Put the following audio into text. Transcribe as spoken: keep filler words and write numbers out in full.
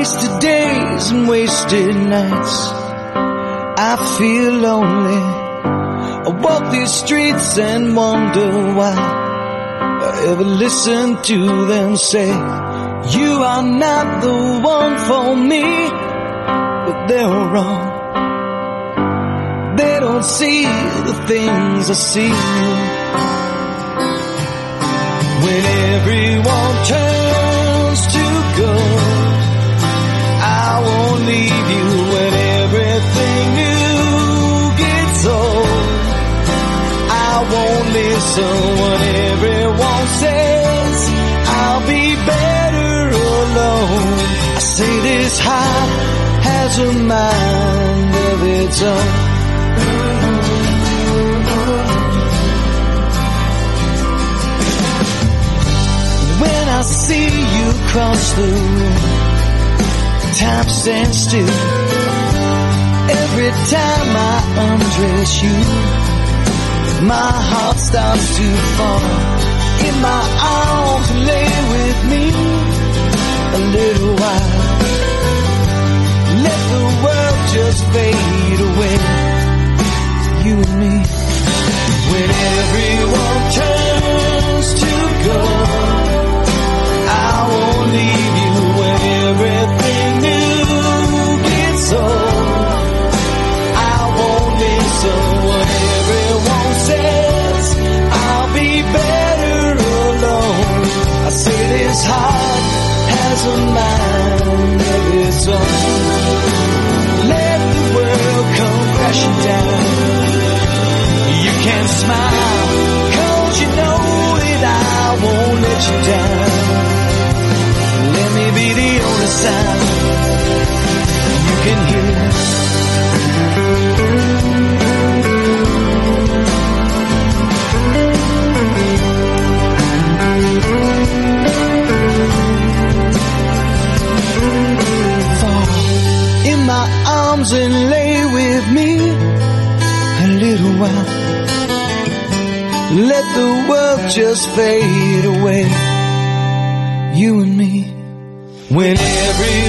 wasted days and wasted nights. I feel lonely. I walk these streets and wonder why I ever listen to them say, you are not the one for me. But they're wrong. They don't see the things I see. When everyone turns to go, I won't leave you. When everything new gets old, I won't listen. When everyone says I'll be better alone, I say this heart has a mind of its own. When I see you cross the room, time stands still. Every time I undress you, my heart starts to fall. In my arms, lay with me a little while. Let the world just fade away, you and me. When everyone turns to go, I won't leave you. When everything new gets old, I won't listen. When everyone says I'll be better alone, I say this heart has a mind of its own. Let the world come crashing down. You can smile, 'cause you know that I won't let you down. Let me be the only sound you can hear. Fall in my arms and lay with me a little while. Let the world just fade away, you and me. When every